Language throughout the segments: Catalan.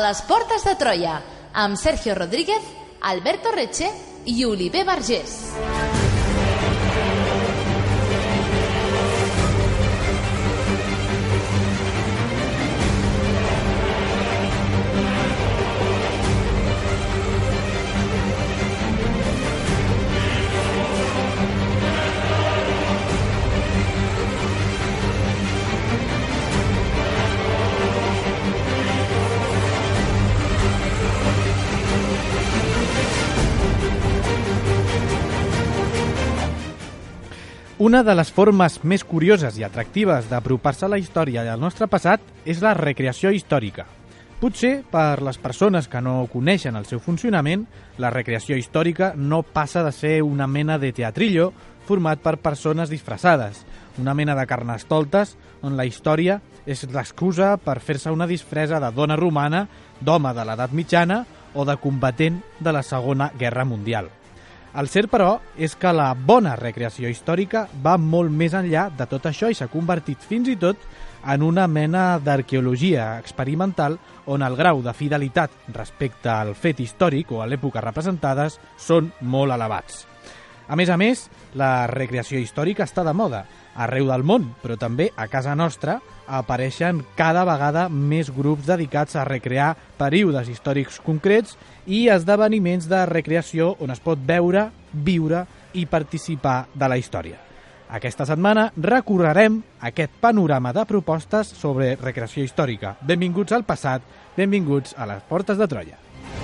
les portes de Troia, amb Sergio Rodríguez, Alberto Reche i Oliver Vergés. Una de les formes més curioses i atractives d'apropar-se a la història i al nostre passat és la recreació històrica. Potser, per les persones que no coneixen el seu funcionament, la recreació històrica no passa de ser una mena de teatrillo format per persones disfressades, una mena de carnestoltes on la història és l'excusa per fer-se una disfressa de dona romana, d'home de l'edat mitjana o de combatent de la Segona Guerra Mundial. El cert, però, és que la bona recreació històrica va molt més enllà de tot això i s'ha convertit fins i tot en una mena d'arqueologia experimental on el grau de fidelitat respecte al fet històric o a l'època representades són molt elevats. A més, la recreació històrica està de moda arreu del món, però també a casa nostra apareixen cada vegada més grups dedicats a recrear períodes històrics concrets i esdeveniments de recreació on es pot veure, viure i participar de la història. Aquesta setmana recorrerem aquest panorama de propostes sobre recreació històrica. Benvinguts al passat, benvinguts a les portes de Troia.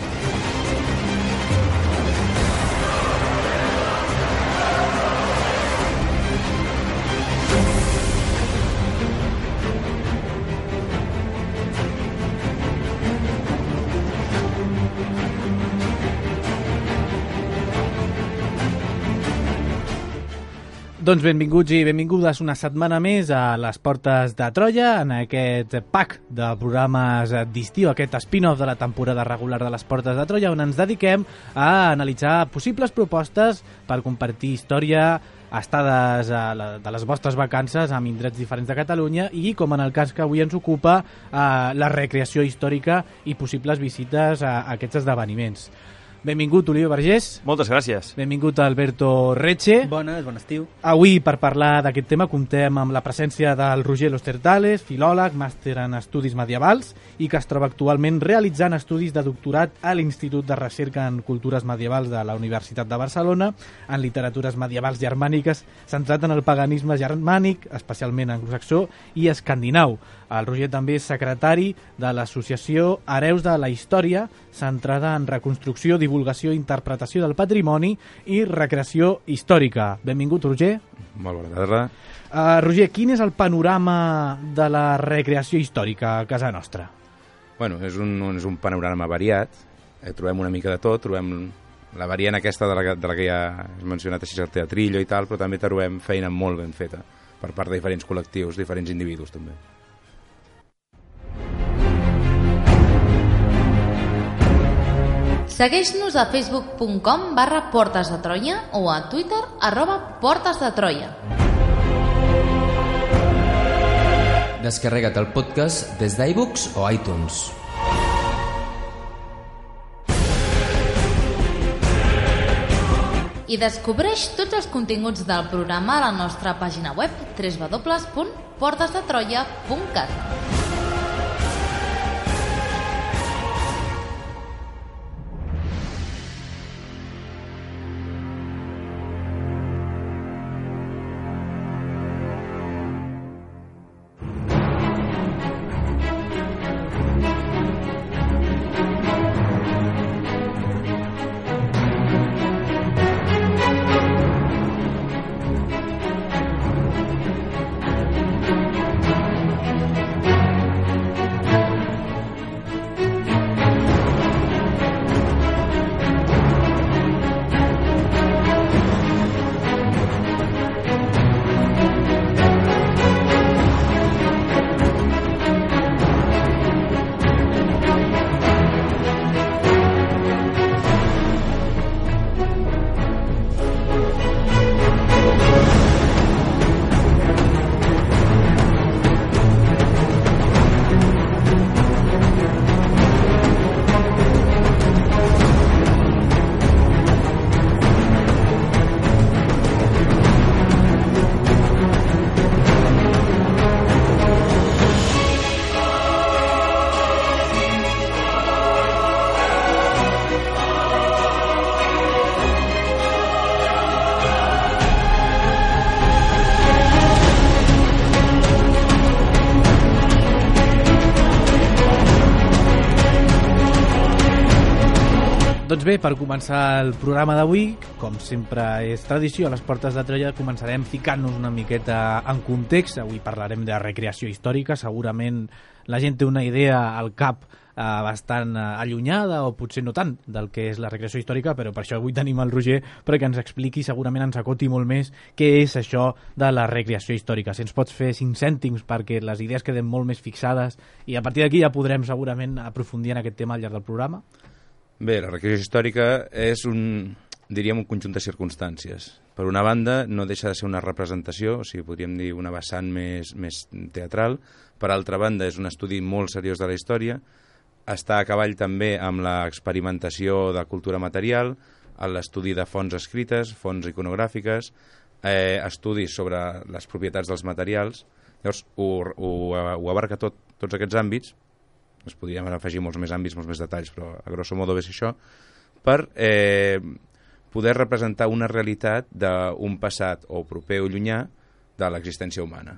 Doncs benvinguts i benvingudes una setmana més a les portes de Troia, en aquest pack de programes d'estiu, aquest spin-off de la temporada regular de les portes de Troia, on ens dediquem a analitzar possibles propostes per compartir història, estades de les vostres vacances amb indrets diferents de Catalunya i, com en el cas que avui ens ocupa, la recreació històrica i possibles visites a aquests esdeveniments. Benvingut, Oliver Vergés. Moltes gràcies. Benvingut, Alberto Reche. Bon estiu. Avui, per parlar d'aquest tema, comptem amb la presència del Roger Lostertales, filòleg, màster en estudis medievals i que es troba actualment realitzant estudis de doctorat a l'Institut de Recerca en Cultures Medievals de la Universitat de Barcelona, en literatures medievals germàniques, centrat en el paganisme germànic, especialment anglosaxó i escandinau. El Roger també és secretari de l'associació Hereus de la Història, centrada en reconstrucció, divulgació i interpretació del patrimoni i recreació històrica. Benvingut, Roger. Molt bona tarda. Roger, quin és el panorama de la recreació històrica a casa nostra? Bueno, és un panorama variat. Trobem una mica de tot, trobem la variant aquesta de la que ja has mencionat, així el teatrillo i tal, però també trobem feina molt ben feta per part de diferents col·lectius, diferents individus també. Segueix-nos a facebook.com/Portes de Troia o a Twitter @Portes de Troia. Descarrega't el podcast des d'iVoox o iTunes. I descobreix tots els continguts del programa a la nostra pàgina web www.portesdetroia.cat. Doncs bé, per començar el programa d'avui, com sempre és tradició, a les portes de Troia començarem ficant-nos una miqueta en context. Avui parlarem de recreació històrica. Segurament la gent té una idea al cap bastant allunyada, o potser no tant, del que és la recreació històrica, però per això avui tenim el Roger perquè ens expliqui, segurament ens acoti molt més què és això de la recreació històrica. Si ens pots fer 5 cèntims perquè les idees queden molt més fixades i a partir d'aquí ja podrem segurament aprofundir en aquest tema al llarg del programa. Bé, la recreació històrica és un conjunt de circumstàncies. Per una banda, no deixa de ser una representació, o sigui, podríem dir una vessant més teatral. Per altra banda, és un estudi molt seriós de la història. Està a cavall també amb l'experimentació de cultura material, l'estudi de fonts escrites, fonts iconogràfiques, estudis sobre les propietats dels materials. Llavors, ho abarca tots aquests àmbits. Es podríem afegir molts més àmbits, molts més detalls, però a grosso modo és això, per poder representar una realitat d'un passat o proper o llunyà de l'existència humana.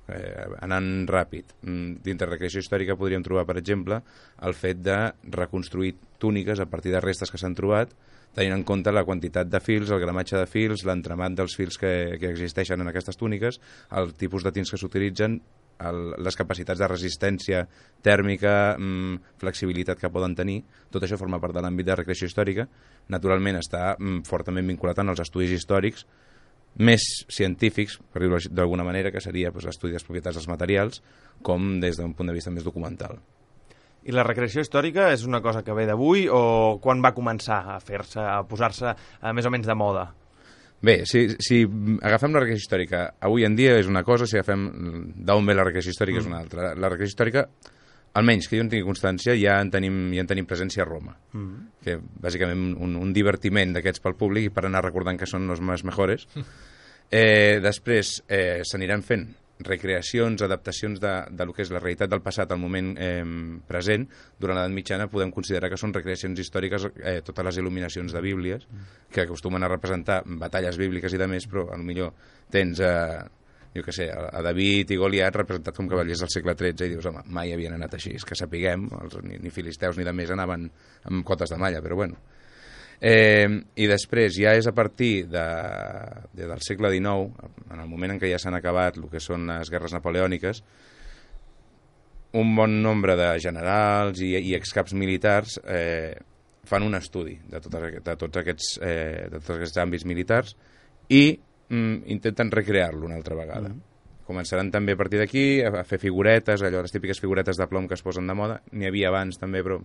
Anant ràpid, dintre de recreació històrica podríem trobar, per exemple, el fet de reconstruir túniques a partir de restes que s'han trobat, tenint en compte la quantitat de fils, el gramatge de fils, l'entramat dels fils que existeixen en aquestes túniques, el tipus de tints que s'utilitzen, les capacitats de resistència tèrmica, flexibilitat que poden tenir. Tot això forma part de l'àmbit de recreació històrica. Naturalment està fortament vinculat en els estudis històrics més científics, per dir-ho d'alguna manera, que seria l'estudi de les propietats dels materials, com des d'un punt de vista més documental. I la recreació històrica és una cosa que ve d'avui o quan va començar a posar-se més o menys de moda? Bé, si agafem la recreació històrica avui en dia és una cosa, si agafem d'on ve la recreació històrica és una altra. La recreació històrica, almenys que jo en tingui constància, ja en tenim presència a Roma, que bàsicament un divertiment d'aquests pel públic i per anar recordant que són els més mejores. Després s'aniran fent recreacions, adaptacions de lo que és la realitat del passat al moment present. Durant l'edat mitjana podem considerar que són recreacions històriques totes les il·luminacions de bíblies, que acostumen a representar batalles bíbliques i de més, però potser tens jo què sé, a David i Goliat representats com cavallers del segle XIII i dius, home, mai havien anat així, és que sapiguem, ni filisteus ni de més anaven amb cotes de malla, però bueno. I després ja és a partir del segle XIX, en el moment en què ja s'han acabat el que són les guerres napoleòniques, un bon nombre de generals i excaps militars fan un estudi de tots aquests àmbits militars i intenten recrear-lo una altra vegada. Començaran també a partir d'aquí a fer figuretes, allò, les típiques figuretes de plom que es posen de moda. N'hi havia abans també, però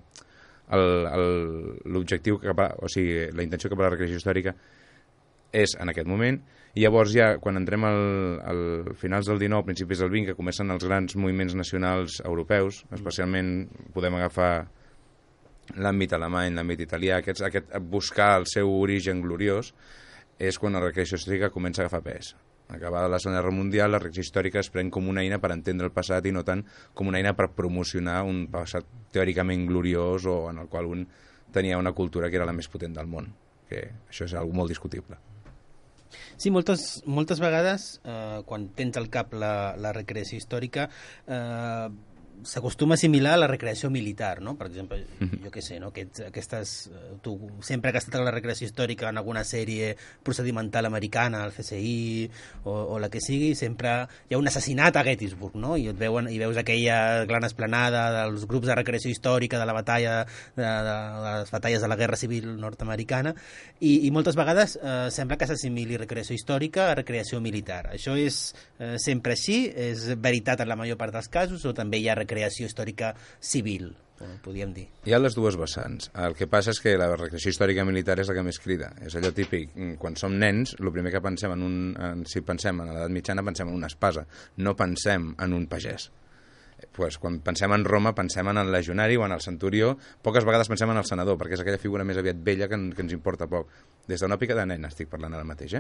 l'objectiu, o sigui, la intenció cap a la recreació històrica és en aquest moment. I llavors ja, quan entrem al finals del XIX, principis del XX, que comencen els grans moviments nacionals europeus, especialment podem agafar l'àmbit alemany, l'àmbit italià, aquest buscar el seu origen gloriós, és quan la recreació històrica comença a agafar pes. Acabada la Segona Guerra Mundial, la recreació històrica es pren com una eina per entendre el passat i no tant com una eina per promocionar un passat teòricament gloriós o en el qual un tenia una cultura que era la més potent del món, que això és algo molt discutible. Sí, moltes vegades, quan tens al cap la recreació històrica, s'acostuma a assimilar la recreació militar, no? Per exemple, jo què sé, no? Tu sempre que has estat a la recreació històrica en alguna sèrie procedimental americana, el CSI o la que sigui, sempre hi ha un assassinat a Gettysburg, no? I veus aquella gran esplanada dels grups de recreació històrica de la batalla de les batalles de la Guerra Civil nord-americana i moltes vegades sembla que s'assimili recreació històrica a recreació militar. Això és sempre així? És veritat en la major part dels casos o també hi ha recreació històrica civil, podríem dir? Hi ha les dues vessants. El que passa és que la recreació històrica militar és la que més crida. És allò típic. Quan som nens, el primer que pensem si pensem en l'edat mitjana, pensem en una espasa. No pensem en un pagès. Pues, quan pensem en Roma, pensem en el legionari o en el centurió. Poques vegades pensem en el senador, perquè és aquella figura més aviat vella que ens importa poc. Des d'una òptica de nen estic parlant ara mateix.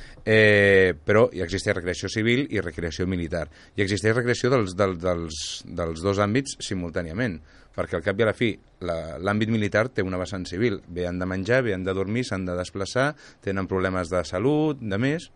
Però hi existeix recreació civil i recreació militar. I existeix recreació dels dos àmbits simultàniament, perquè al cap i a la fi l'àmbit militar té una vessant civil. Bé han de menjar, bé han de dormir, s'han de desplaçar, tenen problemes de salut, de més.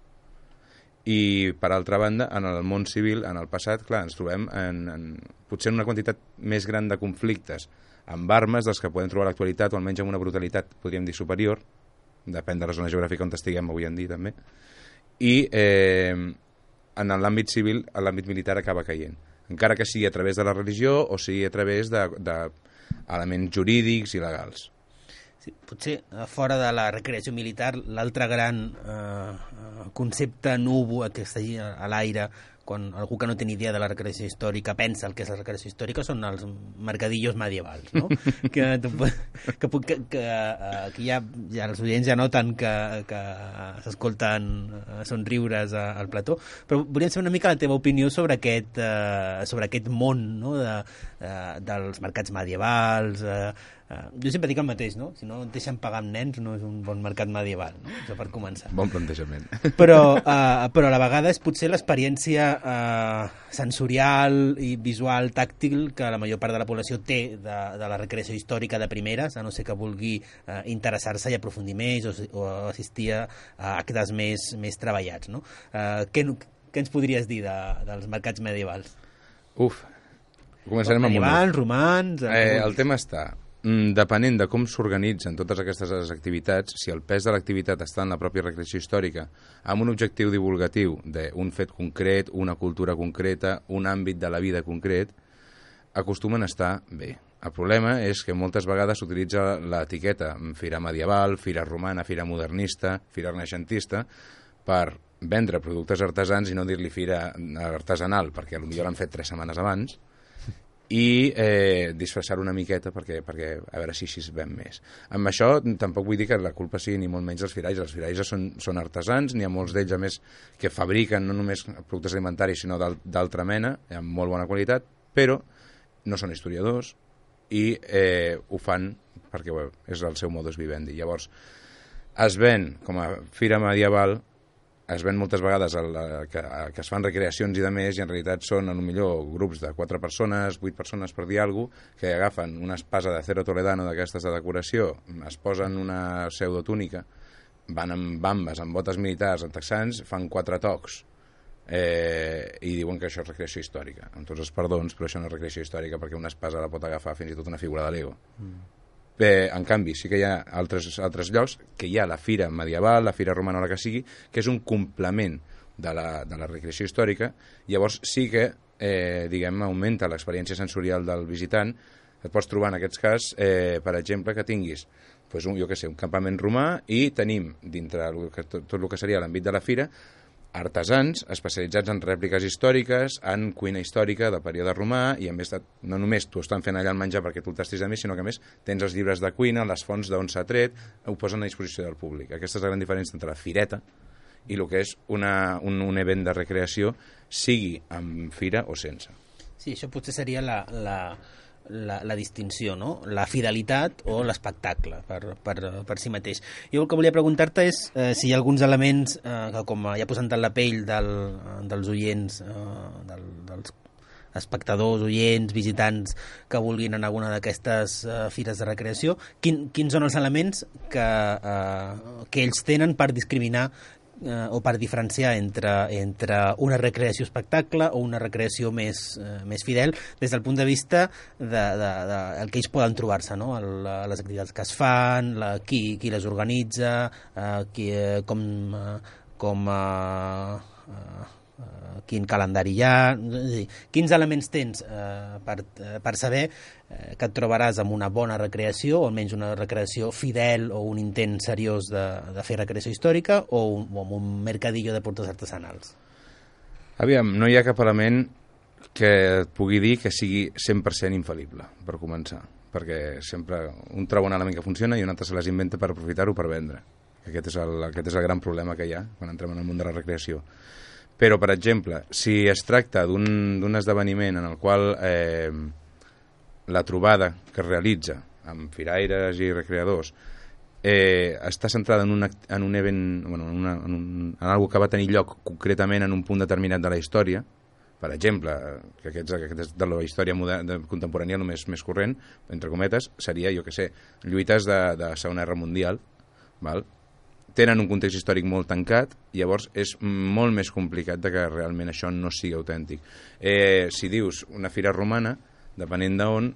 I, per altra banda, en el món civil, en el passat, clar, ens trobem potser en una quantitat més gran de conflictes amb armes dels que podem trobar a l'actualitat, o almenys amb una brutalitat, podríem dir, superior, depèn de la zona geogràfica on estiguem avui en dia, també, i en l'àmbit civil, l'àmbit militar acaba caient. Encara que sigui a través de la religió o sigui a través d'elements jurídics i legals. Sí, potser fora de la recreació militar, l'altre gran concepte núvol que està allà a l'aire quan algú que no té ni idea de la recreació històrica pensa el que és la recreació històrica són els mercadillos medievals, no? que ja els oients ja noten que s'escolten somriures al plató, però volíem saber una mica la teva opinió sobre aquest món, no? Dels mercats medievals. Jo sempre dic el mateix, no? Si no et deixen pagar amb nens no és un bon mercat medieval, no? Això per començar. Bon plantejament. Però a la vegada és potser l'experiència sensorial i visual, tàctil, que la major part de la població té de la recreació històrica de primeres, a no ser que vulgui interessar-se i aprofundir més o assistir a actes més treballats, no? Què ens podries dir dels mercats medievals? Començarem amb medievals, romans... El tema està... Depenent de com s'organitzen totes aquestes activitats, si el pes de l'activitat està en la pròpia recreació històrica, amb un objectiu divulgatiu d'un fet concret, una cultura concreta, un àmbit de la vida concret, acostumen a estar bé. El problema és que moltes vegades s'utilitza l'etiqueta fira medieval, fira romana, fira modernista, fira renaixentista, per vendre productes artesans i no dir-li fira artesanal, perquè potser l'han fet 3 setmanes abans, i disfressar una miqueta perquè a veure si es ven més. Amb això tampoc vull dir que la culpa sigui ni molt menys dels firalls. Els firalls són artesans, n'hi ha molts d'ells a més que fabriquen no només productes alimentaris sinó d'altra mena, amb molt bona qualitat, però no són historiadors i ho fan perquè és el seu modus vivendi. Llavors es ven com a fira medieval, es ven moltes vegades que es fan recreacions i de més, i en realitat són millor grups de 4 persones, 8 persones per dir alguna cosa, que agafen una espasa de acero toledano d'aquestes de decoració, es posen una pseudotúnica, van amb bambes, amb botes militars, amb texans, fan 4 tocs i diuen que això és recreació històrica. Amb tots els perdons, però això no és recreació històrica perquè una espasa la pot agafar fins i tot una figura de Lego. En canvi, sí que hi ha altres llocs que hi ha la fira medieval, la fira romana o la que sigui, que és un complement de la recreació històrica. Llavors sí que, augmenta l'experiència sensorial del visitant. Et pots trobar en aquests cas, per exemple, que tinguis un campament romà i tenim, dintre tot el que seria l'àmbit de la fira, artesans especialitzats en rèpliques històriques, en cuina històrica del període romà, i a més no només t'ho estan fent allà el menjar perquè tu el tastis de més, sinó que a més tens els llibres de cuina, les fonts d'on s'ha tret, ho posen a disposició del públic. Aquesta és la gran diferència entre la fireta i el que és un event de recreació, sigui amb fira o sense. Sí, això potser seria la distinció, no? La fidelitat o l'espectacle per si mateix. Jo el que volia preguntar-te és si hi ha alguns elements que, com ja posant en la pell dels oients, dels espectadors, oients, visitants que vulguin anar a alguna d'aquestes fires de recreació, quins són els elements que ells tenen per discriminar o per diferenciar entre una recreació espectacle o una recreació més fidel des del punt de vista del que ells poden trobar-se, no? Les activitats que es fan, qui les organitza, quin calendari hi ha, quins elements tens per saber que et trobaràs amb una bona recreació, o almenys una recreació fidel o un intent seriós de fer recreació històrica, o amb un mercadillo de productes artesanals? Aviam, no hi ha cap element que et pugui dir que sigui 100% infal·lible, per començar, perquè sempre un troba un element que funciona i un altre se les inventa per aprofitar-ho per vendre. Aquest és el gran problema que hi ha quan entrem en el món de la recreació. Però, per exemple, si es tracta d'un esdeveniment en el qual la trobada que es realitza amb firaires i recreadors està centrada en un event, en algo que va tenir lloc concretament en un punt determinat de la història, per exemple, que aquest és de la història contemporània el més corrent, entre cometes, seria, lluites de Segona Guerra Mundial, val? Tenen un context històric molt tancat, llavors és molt més complicat que realment això no sigui autèntic. Si dius una fira romana, depenent d'on,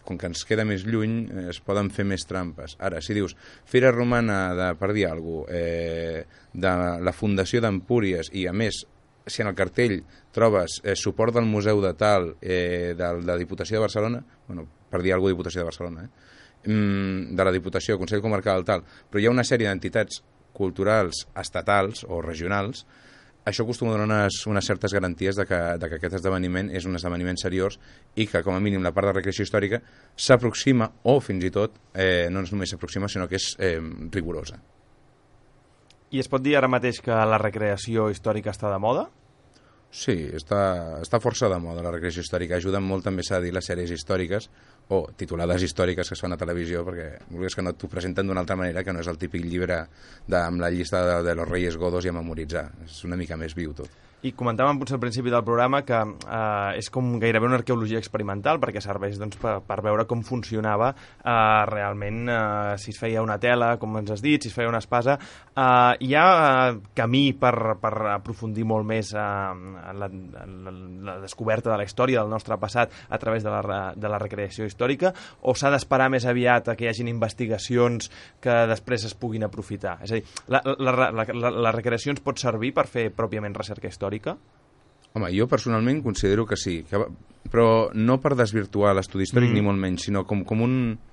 com que ens queda més lluny, es poden fer més trampes. Ara, si dius Fira Romana per dir alguna cosa, de la Fundació d'Empúries, i a més, si en el cartell trobes suport del Museu de Tal, de la Diputació de Barcelona, bueno, per dir alguna cosa, Diputació de Barcelona, de la Diputació, Consell Comarcal, tal, però hi ha una sèrie d'entitats culturals estatals o regionals, això acostuma a donar unes certes garanties de que aquest esdeveniment és un esdeveniment seriós i que, com a mínim, la part de recreació històrica s'aproxima, o fins i tot, no només s'aproxima, sinó que és rigorosa. I es pot dir ara mateix que la recreació històrica està de moda? Sí, està força de moda la recreació històrica. Ajuden molt, també s'ha de dir, les sèries històriques o titulades històriques que es fan a televisió, perquè vulguis que no t'ho presenten d'una altra manera, que no és el típic llibre amb la llista de los Reyes Godos i a memoritzar. És una mica més viu tot. I comentàvem potser al principi del programa que és com gairebé una arqueologia experimental, perquè serveix doncs, per veure com funcionava realment, si es feia una tela, com ens has dit, si es feia una espasa. Hi ha camí per aprofundir molt més en la descoberta de la història del nostre passat a través de la recreació històrica, o s'ha d'esperar més aviat que hi hagin investigacions que després es puguin aprofitar? És a dir, la recreació ens pot servir per fer pròpiament recerca històrica? Home, jo personalment considero que sí, però no per desvirtuar l'estudi històric ni molt menys, sinó com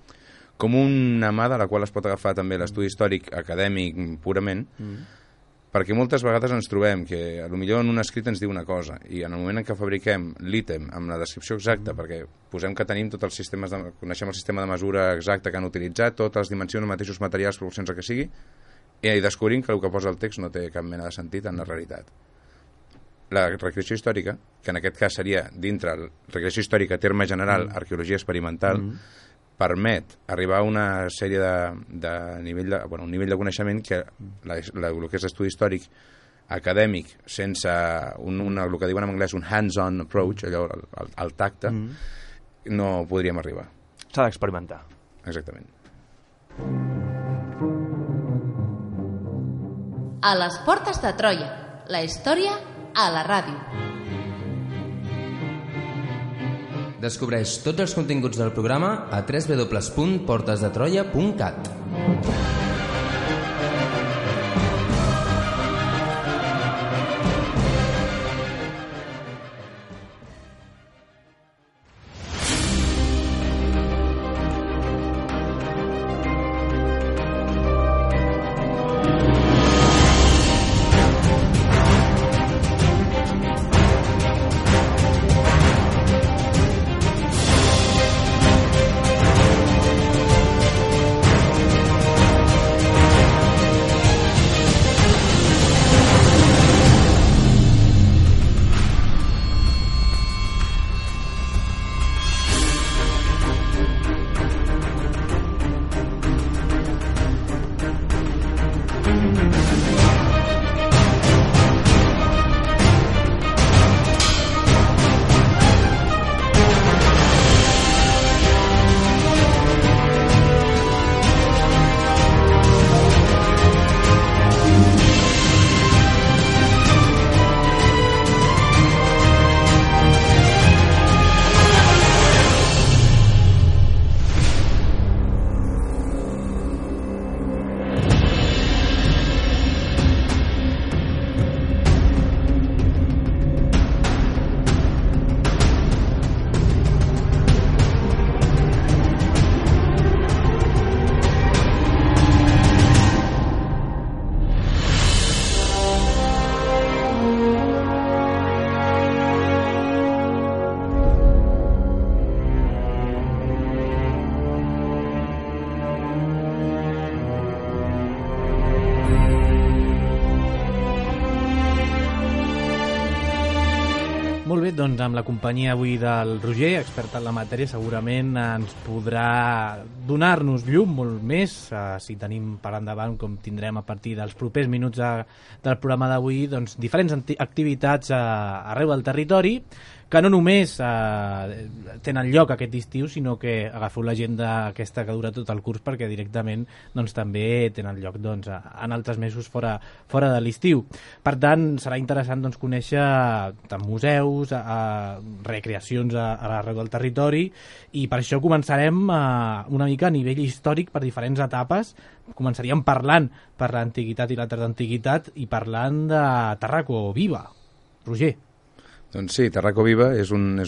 una mà de la qual es pot agafar també l'estudi històric acadèmic purament, perquè moltes vegades ens trobem que potser en un escrit ens diu una cosa i en el moment en què fabriquem l'ítem amb la descripció exacta, perquè posem que tenim tots els sistemes, coneixem el sistema de mesura exacte que han utilitzat, totes les dimensions, els mateixos materials, proporcions que sigui, i descobrim que el que posa el text no té cap mena de sentit en la realitat. La recreació històrica, que en aquest cas seria dintre la recreació històrica, terme general, arqueologia experimental, permet arribar a una sèrie de nivell un nivell de coneixement que el que és estudi històric acadèmic, sense el que diuen en anglès un hands-on approach, allò, al tacte, no podríem arribar. S'ha d'experimentar. Exactament. A les portes de Troia, la història a la ràdio. Descobreix tots els continguts del programa a www.portesdetroia.cat. Molt bé, doncs amb la companyia avui del Roger, expert en la matèria, segurament ens podrà donar-nos llum molt més, si tenim per endavant, com tindrem a partir dels propers minuts del programa d'avui, doncs diferents activitats arreu del territori que no només tenen lloc aquest estiu, sinó que agafeu l'agenda aquesta que dura tot el curs, perquè directament doncs, també tenen lloc doncs, en altres mesos fora de l'estiu. Per tant, serà interessant doncs, conèixer tant museus, recreacions arreu del territori, i per això començarem una mica a nivell històric per diferents etapes. Començaríem parlant per l'antiguitat i la tardantiguitat i parlant de Tarraco Viva. Roger. Doncs sí, Tarraco Viva és un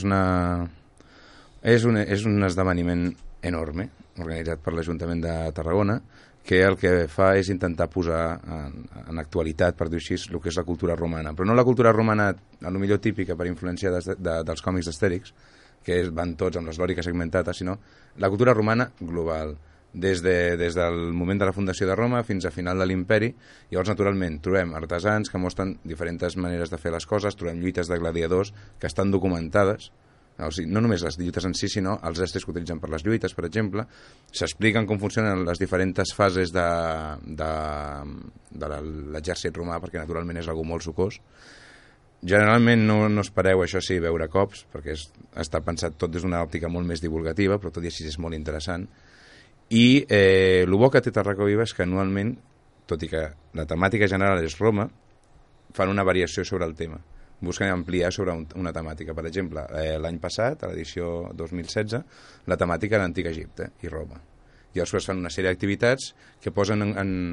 esdeveniment enorme, organitzat per l'Ajuntament de Tarragona, que el que fa és intentar posar en actualitat, per dir-ho així, el que és la cultura romana. Però no la cultura romana, a lo millor típica per influència dels còmics d'Astèrix, que van tots amb les lòriques segmentades, sinó la cultura romana global, des del moment de la fundació de Roma fins a final de l'imperi. Llavors, naturalment, trobem artesans que mostren diferents maneres de fer les coses, trobem lluites de gladiadors que estan documentades, o sigui, no només les lluites en si, sinó els estris que utilitzen per les lluites, per exemple. S'expliquen com funcionen les diferents fases de l'exèrcit romà, perquè naturalment és algo molt sucós. Generalment no espereu, això sí, veure cops, perquè està pensat tot des d'una òptica molt més divulgativa, però tot i així és molt interessant. I el bo que té Tarraco Viva és que anualment, tot i que la temàtica general és Roma, fan una variació sobre el tema. Busquen ampliar sobre una temàtica. Per exemple, l'any passat, a l'edició 2016, la temàtica era l'Antic Egipte i Roma. I després fan una sèrie d'activitats que posen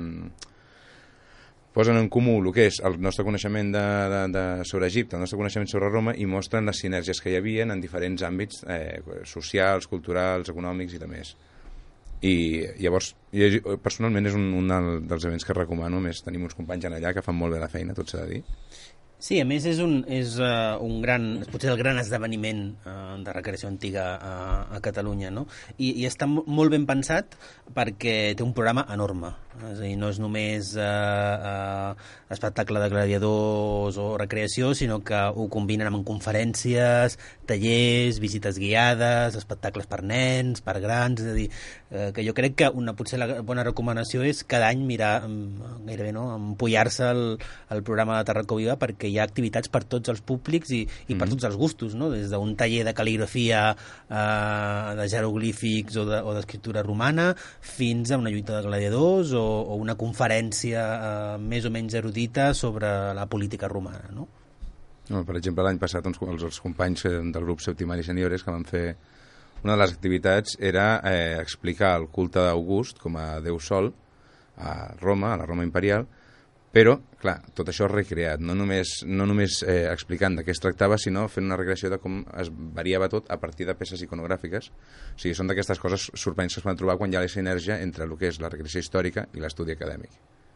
en comú el que és el nostre coneixement sobre Egipte, el nostre coneixement sobre Roma, i mostren les sinergies que hi havia en diferents àmbits socials, culturals, econòmics i de més. I llavors, personalment és un dels events que recomano més. Tenim uns companys allà que fan molt bé la feina, tot s'ha de dir. Sí, a més és un gran, potser el gran esdeveniment de recreació antiga a Catalunya, no? I està molt ben pensat perquè té un programa enorme. És a dir, no és només espectacle de gladiadors o recreació, sinó que ho combinen amb conferències, tallers, visites guiades, espectacles per nens, per grans. És a dir, que jo crec que potser la bona recomanació és cada any mirar gairebé, no?, empollar-se el programa de Tarraco Viva, perquè hi ha activitats per tots els públics i per tots els gustos, no? Des d'un taller de cal·ligrafia, de jeroglífics o d'escriptura romana, fins a una lluita de gladiadors o una conferència més o menys erudita sobre la política romana, no? Per exemple, l'any passat els companys del grup Septimari Seniores que van fer una de les activitats era explicar el culte d'August com a déu sol a Roma, a la Roma imperial, però, clar, tot això recreat, no només explicant de què es tractava, sinó fent una recreació de com es variava tot a partir de peces iconogràfiques. O sigui, són d'aquestes coses sorprenents que es van trobar quan hi ha la sinergia entre el que és la recreació històrica i l'estudi acadèmic.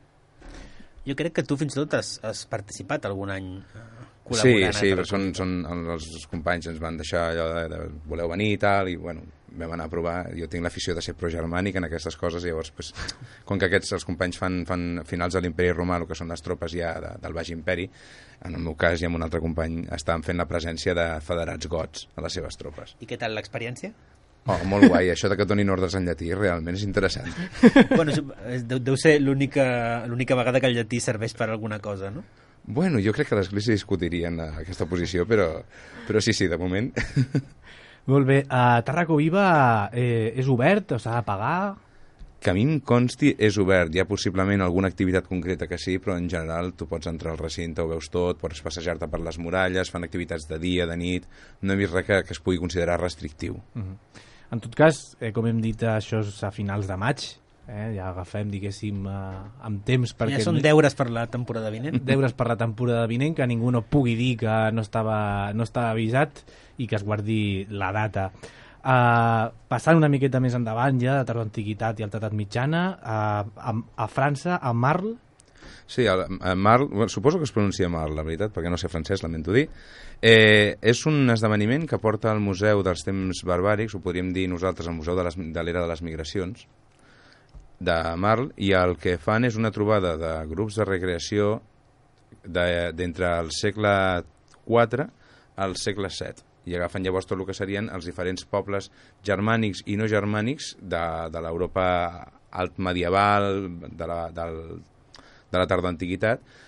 Jo crec que tu fins i tot has participat algun any col·laborant. Sí, els companys ens van deixar allò de voleu venir i tal, i bueno, vam anar a provar. Jo tinc l'afició de ser progermànic en aquestes coses, i llavors, pues, com que els companys fan finals de l'imperi romà, el que són les tropes ja del Baix Imperi, en el meu cas i amb un altre company estàvem fent la presència de federats gots a les seves tropes. I què tal l'experiència? Oh, molt guai, això de que donin ordres en llatí realment és interessant. Bueno, deu ser l'única vegada que el llatí serveix per alguna cosa, no? Bueno, jo crec que l'Església discutirien aquesta posició, però sí, de moment. Molt bé, Tarraco Viva és obert o s'ha de pagar? Que a mi em consti és obert. Hi ha possiblement alguna activitat concreta que sí, però en general tu pots entrar al recinte, ho veus tot, pots passejar-te per les muralles, fan activitats de dia, de nit. No he vist res que es pugui considerar restrictiu. En tot cas, com hem dit, això és a finals de maig. Ja agafem, diguéssim, amb temps perquè... Ja són deures per la temporada vinent. Deures per la temporada vinent, que ningú no pugui dir que no estava avisat i que es guardi la data. Passant una miqueta més endavant ja, de tardantiguitat i alta edat mitjana, a França, a Marl. Sí, a Marl, bueno, suposo que es pronuncia Marl, la veritat, perquè no sé francès, lamento dir. És un esdeveniment que porta al Museu dels Temps Barbàrics, ho podríem dir nosaltres, al Museu de l'Era de les Migracions, de Marl, i el que fan és una trobada de grups de recreació d'entre el segle IV al segle VII, i agafen llavors tot el que serien els diferents pobles germànics i no germànics de l'Europa alt medieval, de la tarda antiguitat,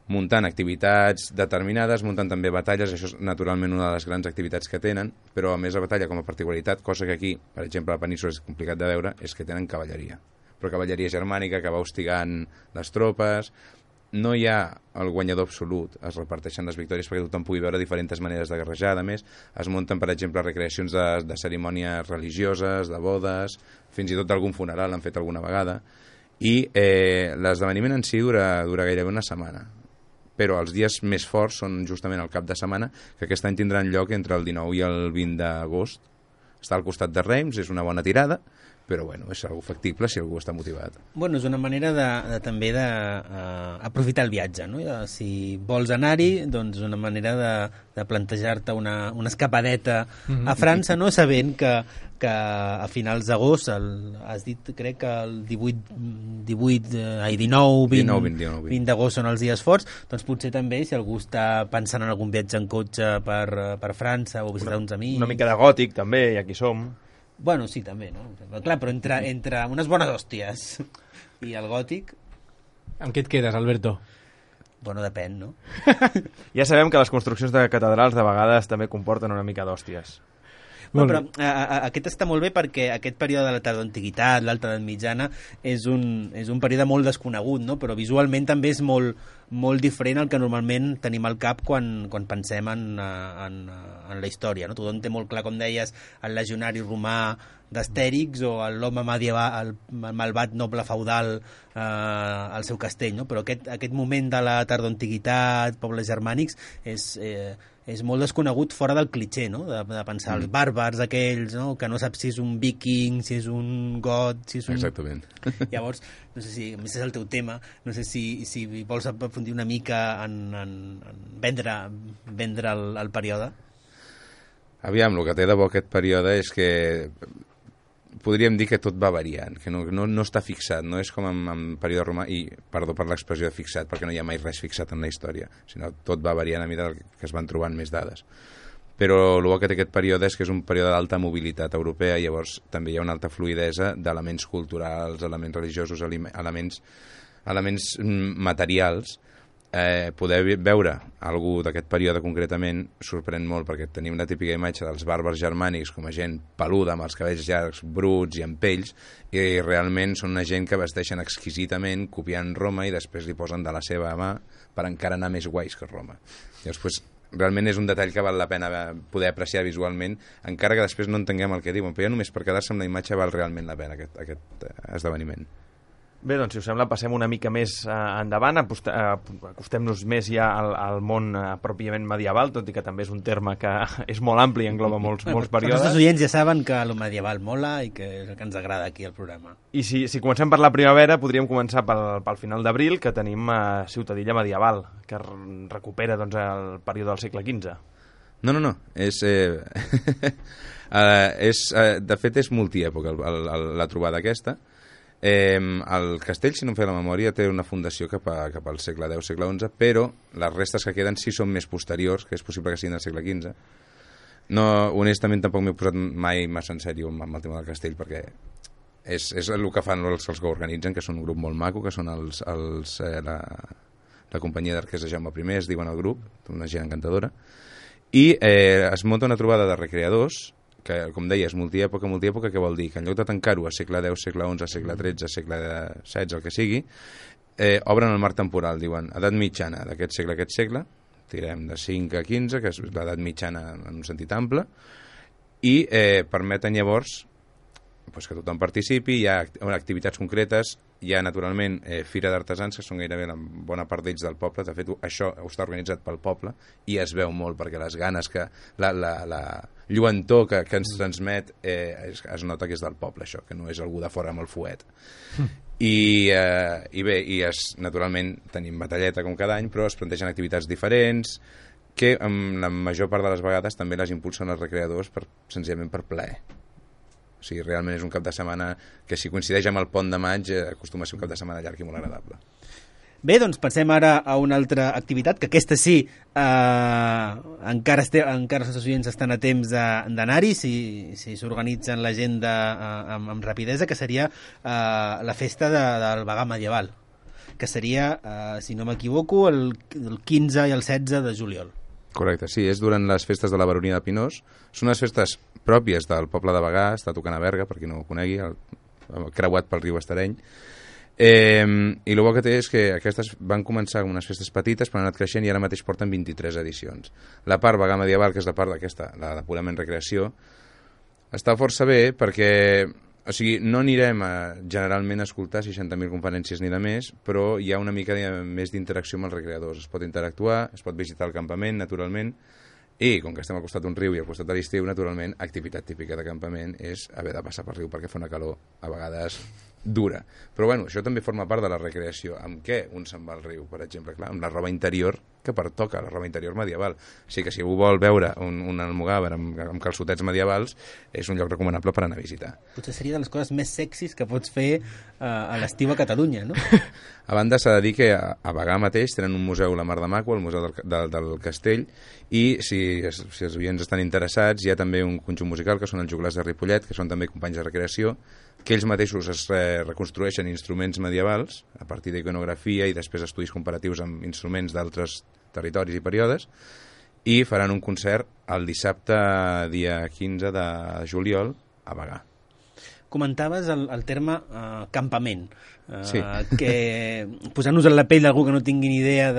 muntant activitats determinades, muntant també batalles, això és naturalment una de les grans activitats que tenen, però a més la batalla com a particularitat, cosa que aquí, per exemple, a la península és complicat de veure, és que tenen cavalleria. Però cavalleria germànica que va hostigant les tropes. No hi ha el guanyador absolut, es reparteixen les victòries perquè tothom pugui veure diferents maneres de guerrejar. A més, es munten, per exemple, recreacions de cerimònies religioses, de bodes, fins i tot d'algun funeral han fet alguna vegada. I l'esdeveniment en si dura gairebé una setmana, però els dies més forts són justament el cap de setmana, que aquest any tindran lloc entre el 19 i el 20 d'agost. Està al costat de Reims, és una bona tirada, però bueno, és algo factible si algú està motivat. Bueno, és una manera també d'aprofitar el viatge, no? Si vols anar-hi, doncs una manera de plantejar-te una escapadeta a França, no? Sabent que a finals d'agost, has dit, crec que el 19, 20 d'agost són els dies forts, doncs potser també, si algú està pensant en algun viatge en cotxe per França o visitar uns amics... Una mica de gòtic, també, i aquí som. Bueno, sí, també, no? Clar, però entre unes bones hòsties i el gòtic... Amb què et quedes, Alberto? Bueno, depèn, no? Ja sabem que les construccions de catedrals de vegades també comporten una mica d'hòsties. No, però aquest està molt bé perquè aquest període de la tardoantiguitat, l'alta edat mitjana, és un període molt desconegut, no? Però visualment també és molt diferent al que normalment tenim al cap quan pensem en la història, no? Tothom té molt clar, com deies, el legionari romà d'Astèrix o l'home medieval, el malvat noble feudal al seu castell, no? Però aquest moment de la tardoantiguitat, pobles germànics, és molt desconegut fora del clitxé, no? De pensar els bàrbars aquells, no? Que no saps si és un viking, si és un got, si és un... Exactament. Llavors, no sé si, a més és el teu tema, no sé si vols aprofundir una mica en vendre el període. Aviam, el que té de bo aquest període és que podríem dir que tot va variant, que no està fixat, no és com en període romà, i perdó per l'expressió de fixat, perquè no hi ha mai res fixat en la història, sinó tot va variant a mesura que es van trobant més dades. Però el bo que té aquest període és que és un període d'alta mobilitat europea, i llavors també hi ha una alta fluïdesa d'elements culturals, elements religiosos, elements materials. Poder veure algú d'aquest període concretament sorprèn molt, perquè tenim la típica imatge dels bàrbars germànics com a gent peluda, amb els cabells llargs, bruts i amb pells, i realment són una gent que vesteixen exquisidament, copiant Roma, i després li posen de la seva mà per encara anar més guais que Roma. Llavors, realment és un detall que val la pena poder apreciar visualment, encara que després no entenguem el que diuen, però ja només per quedar-se amb la imatge val realment la pena aquest esdeveniment. Bé, doncs, si us sembla, passem una mica més endavant, acostem-nos més ja al món pròpiament medieval, tot i que també és un terme que és molt ampli i engloba molts períodes. Els nostres oients ja saben que el medieval mola i que és el que ens agrada aquí al programa. I si comencem per la primavera, podríem començar pel final d'abril, que tenim Ciutadilla medieval, que recupera doncs, el període del segle XV. No, de fet és multièpoca la trobada aquesta. El castell, si no em fa la memòria, té una fundació cap al segle X, segle XI, però les restes que queden sí són més posteriors, que és possible que siguin del segle XV. No, honestament tampoc m'he posat mai massa en sèrio amb el tema del castell, perquè és el que fan els que organitzen, que són un grup molt maco, que són la companyia d'arquers de Jaume I, es diuen el grup, una gent encantadora, i es munta una trobada de recreadors que, com deia, és multièpoca, que vol dir que en lloc de tancar-ho a segle X, segle XI, segle XIII, segle XVI, el que sigui, obren el marc temporal, diuen, edat mitjana d'aquest segle a aquest segle, tirem de 5 a 15, que és l'edat mitjana en un sentit ample, i permeten llavors que tothom participi, hi ha activitats concretes, hi ha naturalment fira d'artesans, que són gairebé la bona part d'ells del poble. De fet, això està organitzat pel poble i es veu molt, perquè les ganes que la lluentor que ens transmet es nota que és del poble, això, que no és algú de fora amb el fuet. I bé, naturalment tenim batalleta com cada any, però es plantegen activitats diferents que la major part de les vegades també les impulsen els recreadors senzillament per plaer. O sigui, realment és un cap de setmana que, si coincideix amb el pont de maig, acostuma a ser un cap de setmana llarg i molt agradable. Bé, doncs passem ara a una altra activitat, que aquesta sí, encara els oients estan a temps d'anar-hi, si s'organitzen l'agenda amb rapidesa, que seria la festa del vagà medieval, que seria, si no m'equivoco, el 15 i el 16 de juliol. Correcte, sí, és durant les festes de la Baronia de Pinós. Són unes festes pròpies del poble de Bagà, està tocant a Berga, per qui no ho conegui, creuat pel riu Estareny. I el bo que té és que aquestes van començar com unes festes petites, però han anat creixent i ara mateix porten 23 edicions. La part Bagà medieval, que és la part d'aquesta, la de purament recreació, està força bé perquè... O sigui, no anirem generalment a escoltar 60.000 conferències ni de més, però hi ha una mica més d'interacció amb els recreadors. Es pot interactuar, es pot visitar el campament, naturalment, i com que estem al costat d'un riu i al costat de l'estiu, naturalment, activitat típica de campament és haver de passar pel riu perquè fa una calor a vegades dura. Però bueno, això també forma part de la recreació. Amb què un se'n va al riu, per exemple? Clar, amb la roba interior que pertoca, la roba interior medieval. O sigui que si algú vol veure un almogàver amb calçotets medievals, és un lloc recomanable per anar a visitar. Potser seria de les coses més sexis que pots fer a l'estiu a Catalunya, no? A banda, s'ha de dir que a Bagà mateix tenen un museu, la Mar de Maco, el Museu del Castell, i si els oients estan interessats, hi ha també un conjunt musical, que són els Joglars de Ripollet, que són també companys de recreació, que ells mateixos es reconstrueixen instruments medievals a partir d'iconografia i després estudis comparatius amb instruments d'altres territoris i períodes, i faran un concert el dissabte dia 15 de juliol a Bagà. Comentaves el terme campament, sí. Que posant-nos en la pell d'algú que no tingui ni idea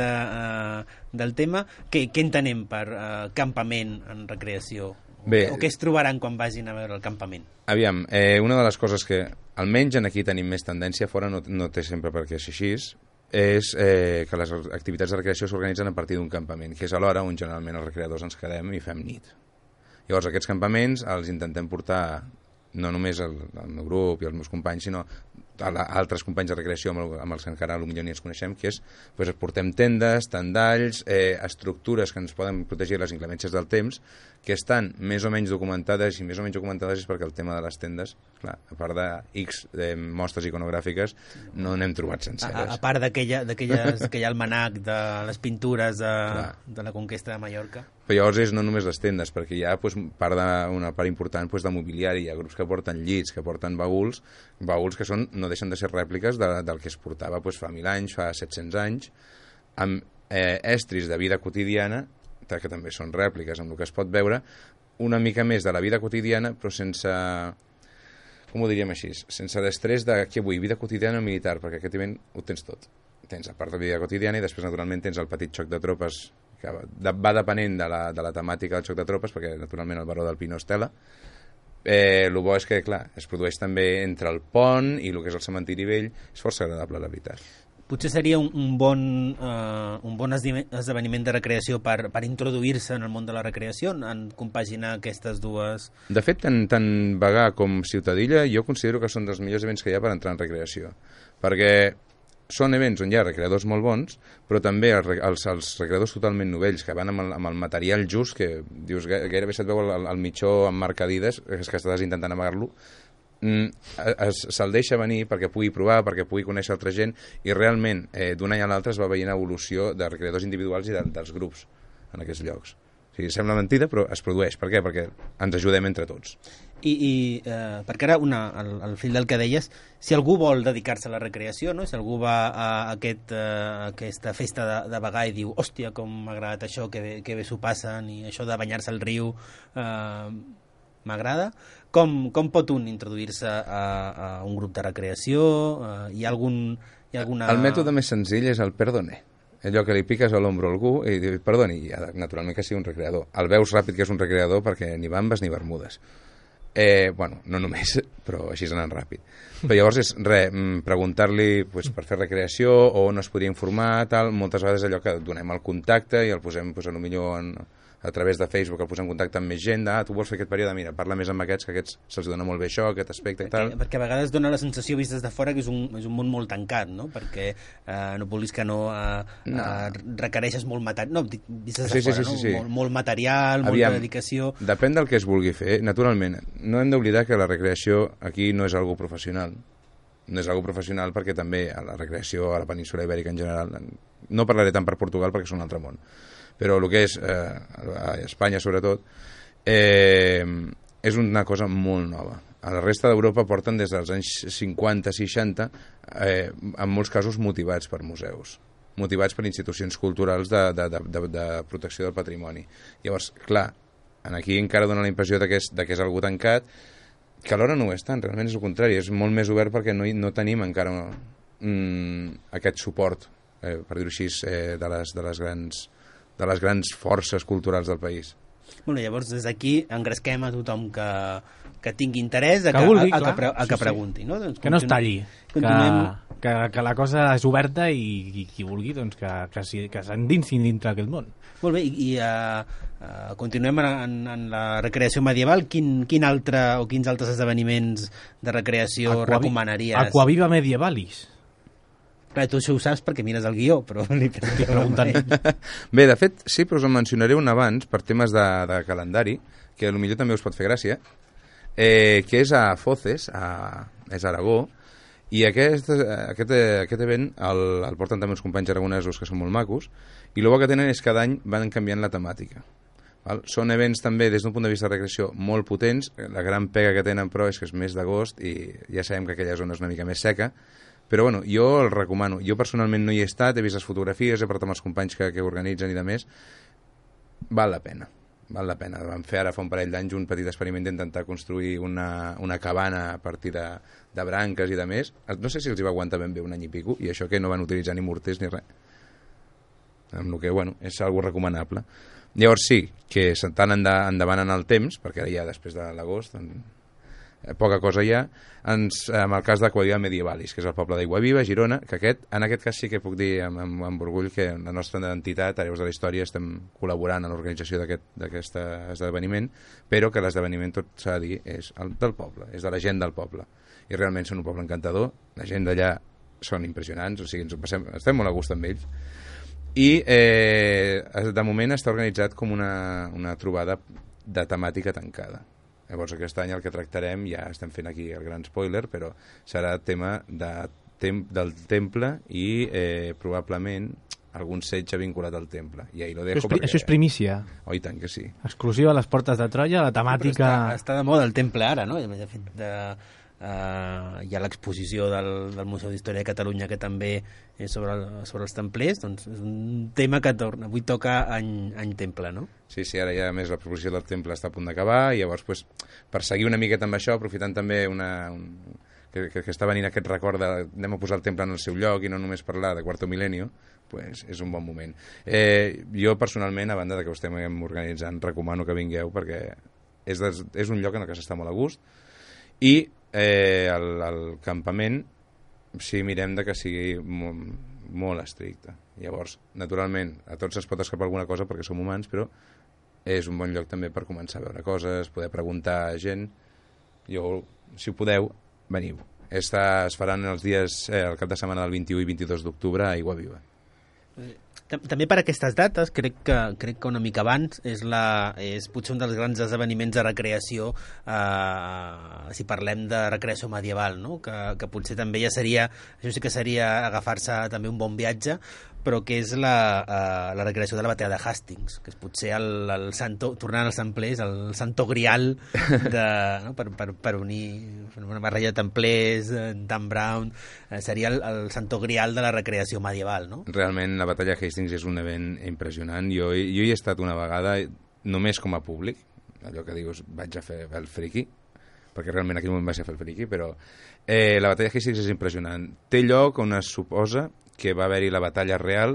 del tema, què entenem per campament en recreació? Bé, o què es trobaran quan vagin a veure el campament? Aviam, una de les coses que almenys en aquí tenim més tendència, fora no té sempre per què ser així, és que les activitats de recreació s'organitzen a partir d'un campament, que és a l'hora on generalment els recreadors ens quedem i fem nit. Llavors aquests campaments els intentem portar no només el meu grup i els meus companys, sinó altres companys de recreació amb els que encara potser ni ens coneixem, que és, doncs, portem tendes, tendalls, estructures que ens poden protegir les inclemències del temps, que estan més o menys documentades, i més o menys documentades és perquè el tema de les tendes, clar, a part de mostres iconogràfiques, no n'hem trobat senceres. A part d'aquell almanac de les pintures de la conquesta de Mallorca. Però llavors és no només les tendes, perquè hi ha una part important de mobiliari, hi ha grups que porten llits, que porten baúls que no deixen de ser rèpliques del que es portava fa 1.000 anys, fa 700 anys, amb estris de vida quotidiana, que també són rèpliques, amb el que es pot veure una mica més de la vida quotidiana, però sense, com ho diríem així, sense l'estrès de què vull, vida quotidiana o militar, perquè aquest ho tens tot. Tens a part de vida quotidiana i després naturalment tens el petit xoc de tropes, que va depenent de la temàtica del xoc de tropes, perquè naturalment el baró del Pinós tela. El bo és que, clar, es produeix també entre el pont i el que és el cementiri vell, és força agradable, la veritat. Potser seria un bon esdeveniment de recreació per introduir-se en el món de la recreació, en compaginar aquestes dues... De fet, tant Bagà com Ciutadilla jo considero que són dels millors events que hi ha per entrar en recreació, perquè són events on hi ha recreadors molt bons, però també els recreadors totalment novells, que van amb el material just, que dius, gairebé se't veu el mitjó amb marca Adidas, és que estàs intentant amagar-lo, se'l deixa venir perquè pugui provar, perquè pugui conèixer altra gent, i realment d'un any a l'altre es va veient evolució de recreadors individuals i dels grups en aquests llocs. O sigui, sembla mentida, però es produeix. Per què? Perquè ens ajudem entre tots. Perquè ara, al fil del que deies, si algú vol dedicar-se a la recreació, no? Si algú va a aquesta festa de Bagà i diu, hòstia, com m'ha agradat això, que bé s'ho passen, i això de banyar-se al riu m'agrada, com pot un introduir-se a un grup de recreació? Hi ha alguna... El mètode més senzill és el perdone. Allò que li piques a l'ombro a algú i dius perdoni, i naturalment que sigui un recreador. El veus ràpid que és un recreador perquè ni bambes ni bermudes. Bueno, no només, però així és anant ràpid. Però llavors és preguntar-li per fer recreació o on es podria informar, tal. Moltes vegades allò que donem el contacte i el posem potser a través de Facebook, el posem en contacte amb més gent, tu vols fer aquest període, mira, parla més amb aquests, que aquests se'ls dona molt bé això, aquest aspecte i tal. Perquè a vegades dona la sensació, vist des de fora, que és un món molt tancat, no? Perquè no vulguis que no requereixes molt material, no, vist des de fora, no? Sí. Molt material, molta dedicació... Depèn del que es vulgui fer, naturalment. No hem d'oblidar que la recreació aquí no és algo professional. No és algo professional perquè també a la recreació a la península Ibèrica en general, no parlaré tant per Portugal perquè és un altre món, però el que és a Espanya sobretot és una cosa molt nova. A la resta d'Europa porten des dels anys 50-60, en molts casos motivats per museus, motivats per institucions culturals de protecció del patrimoni. Llavors, clar, aquí encara dona la impressió de que és algú tancat, que alhora no ho és tant, realment és el contrari, és molt més obert perquè no tenim encara aquest suport, per dir-ho així, de les grans forces culturals del país. Bueno, llavors, des d'aquí engresquem a tothom que tingui interès que vulgui, que pregunti. No? Doncs que no es talli, continuem... que la cosa és oberta i qui vulgui doncs, que s'endinsin dintre d'aquest món. Molt bé, i continuem en la recreació medieval. Quin altre o quins altres esdeveniments de recreació recomanaries? Aquaviva Medievalis. Clar, tu això ho saps perquè mires el guió, però li preguntant. Bé, de fet, sí, però us en mencionaré un abans, per temes de calendari, que potser també us pot fer gràcia, que és a Foces, és a Aragó, i aquest event el porten també uns companys aragonesos que són molt macos, i el bo que tenen és que cada any van canviant la temàtica. Val? Són events també, des d'un punt de vista de recreació, molt potents. La gran pega que tenen, però, és que és mes d'agost i ja sabem que aquella zona és una mica més seca, però bueno, jo el recomano. Jo personalment no hi he estat, he vist les fotografies, he parlat amb els companys que organitzen i de més. Val la pena. Vam fer ara fa un parell d'anys un petit experiment d'intentar construir una cabana a partir de branques i de més. No sé si els hi va aguantar ben bé un any i pico, i això que no van utilitzar ni morters ni res. Amb el que, bueno, és algo recomanable. Llavors sí, que tant endavant en el temps, perquè ara ja després de l'agost... poca cosa hi ha, amb el cas d'Aquaviva Medievalis, que és el poble d'Aiguaviva, Girona, que en aquest cas sí que puc dir amb orgull que la nostra entitat, Hereus de la Història, estem col·laborant en l'organització d'aquest esdeveniment, però que l'esdeveniment, tot s'ha de dir, és del poble, és de la gent del poble. I realment són un poble encantador, la gent d'allà són impressionants, o sigui, estem molt a gust amb ells. I de moment està organitzat com una trobada de temàtica tancada. Llavors aquest any el que tractarem, ja estem fent aquí el gran spoiler, però serà tema del temple i probablement algun setge vinculat al temple. I ahí lo dejo Això és primícia. Oh, i tant que sí. Exclusiva a les portes de Troia, la temàtica... Està de moda el temple ara, no? De fet, hi ha l'exposició del Museu d'Història de Catalunya que també és sobre els templers, doncs és un tema que avui toca any temple, no? Sí, ara ja més la proposició del temple està a punt d'acabar, i llavors per seguir una miqueta amb això, aprofitant també que està venint aquest record anem a posar el temple en el seu lloc i no només parlar de Quarto Milenio, pues és un bon moment. Jo personalment, a banda de que ho estem organitzant, recomano que vingueu perquè és un lloc en el que s'està molt a gust, i el campament sí mirem de que sigui molt estricte. Llavors, naturalment, a tots es pot escapar alguna cosa perquè som humans, però és un bon lloc també per començar a veure coses, poder preguntar a gent. Si ho podeu, veniu. Es faran els dies, el cap de setmana del 21 i 22 d'octubre a Aiguaviva. També per aquestes dates, crec que una mica abans és potser un dels grans esdeveniments de recreació, si parlem de recreació medieval, no? Que potser també ja seria, això sí que seria agafar-se també un bon viatge, però que és la recreació de la batalla de Hastings, que és potser tornant als templers, el santo grial no? per unir una barreja de templers, Dan Brown, seria el santo grial de la recreació medieval, no? Realment la batalla de Hastings és un event impressionant. Jo hi he estat una vegada només com a públic, allò que dius vaig a fer el friki, perquè realment en aquell moment vaig a fer el friki, però la batalla de Hastings és impressionant. Té lloc on es suposa que va haver-hi la batalla real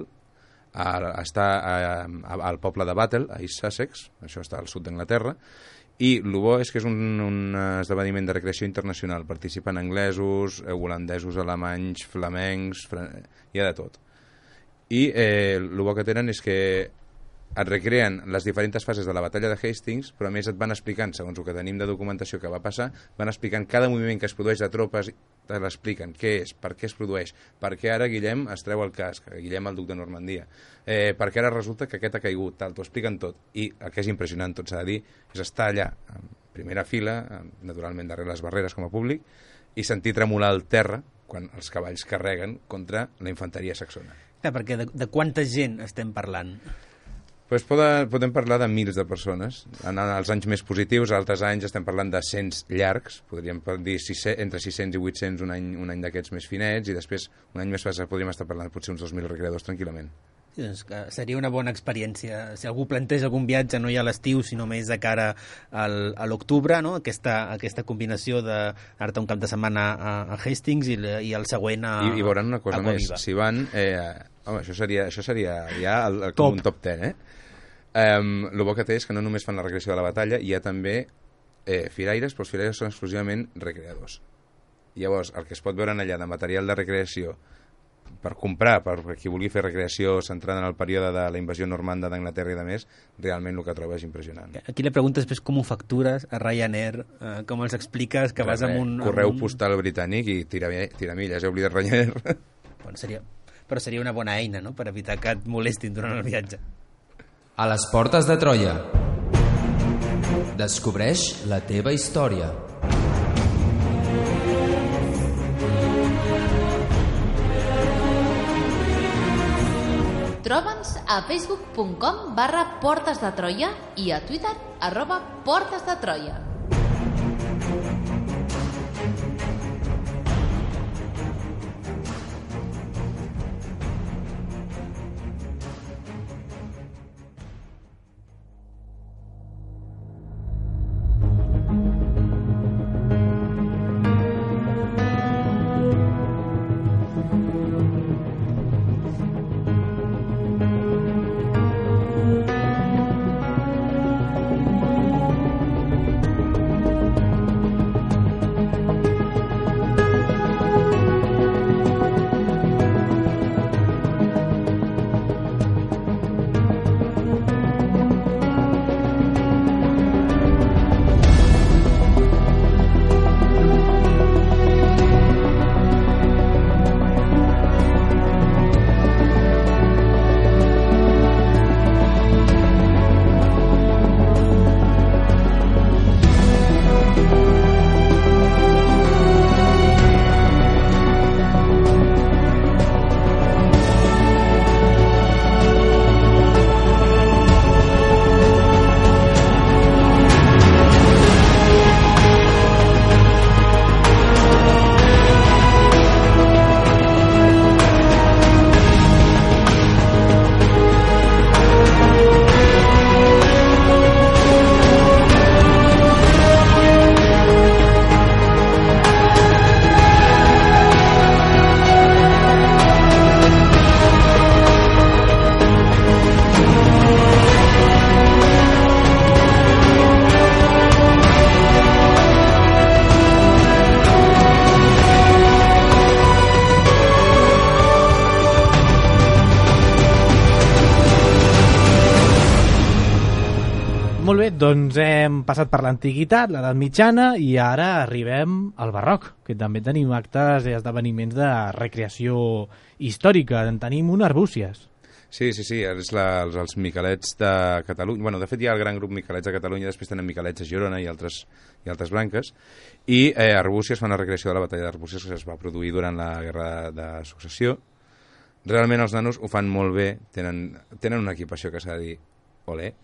al poble de Battle, a East Sussex, això està al sud d'Anglaterra, i el bo és que és un esdeveniment de recreació internacional. Participen anglesos, holandesos, alemanys, flamencs, hi ha de tot. I el bo que tenen és que et recreen les diferents fases de la batalla de Hastings, però a més et van explicant, segons el que tenim de documentació que va passar, van explicant cada moviment que es produeix de tropes, te l'expliquen, què és, per què es produeix, per què ara Guillem es treu el casc, Guillem el duc de Normandia, per què ara resulta que aquest ha caigut, tal, t'ho expliquen tot. I el que és impressionant, tot s'ha de dir, és estar allà, en primera fila, naturalment darrere les barreres com a públic, i sentir tremolar el terra quan els cavalls carreguen contra la infanteria saxona. Clar, perquè de quanta gent estem parlant? Pues podem parlar de mils de persones. En els anys més positius, altres anys estem parlant de cents llargs, podríem dir entre 600 i 800 un any d'aquests més finets, i després un any més fàcil podríem estar parlant potser uns 2.000 recreadors tranquil·lament. Sí, doncs que seria una bona experiència. Si algú planteja algun viatge no ja a l'estiu, sinó més de cara a l'octubre, no? Aquesta combinació d'anar-te un cap de setmana a Hastings i el següent a I veuran una cosa més, si van... home, això seria ja com un top 10, el bo que té és que no només fan la recreació de la batalla, hi ha també firaires, però els firaires són exclusivament recreadors. Llavors, el que es pot veure allà de material de recreació per comprar, per qui vulgui fer recreació centrada en el període de la invasió normanda d'Anglaterra i de més, realment el que troba és impressionant. Aquí la pregunta és com ho factures a Ryanair, com els expliques que vas amb un... Correu postal britànic i tiramilles, he oblidat Ryanair. Bueno, seria una bona eina, no?, per evitar que et molestin durant el viatge. A les portes de Troia. Descobreix la teva història. Troba'ns a facebook.com/portesdetroia i a Twitter @portesdetroia. Molt bé, doncs hem passat per l'antiguitat, l'edat mitjana, i ara arribem al barroc, que també tenim actes i esdeveniments de recreació històrica. En tenim un Arbúcies. Sí, és els Miquelets de Catalunya. Bueno, de fet hi ha el gran grup Miquelets de Catalunya, després tenen Miquelets a Girona i altres branques, i Arbúcies fan la recreació de la batalla d'Arbúcies, que es va produir durant la Guerra de Successió. Realment els nanos ho fan molt bé, tenen una equipació que s'ha de dir, olé,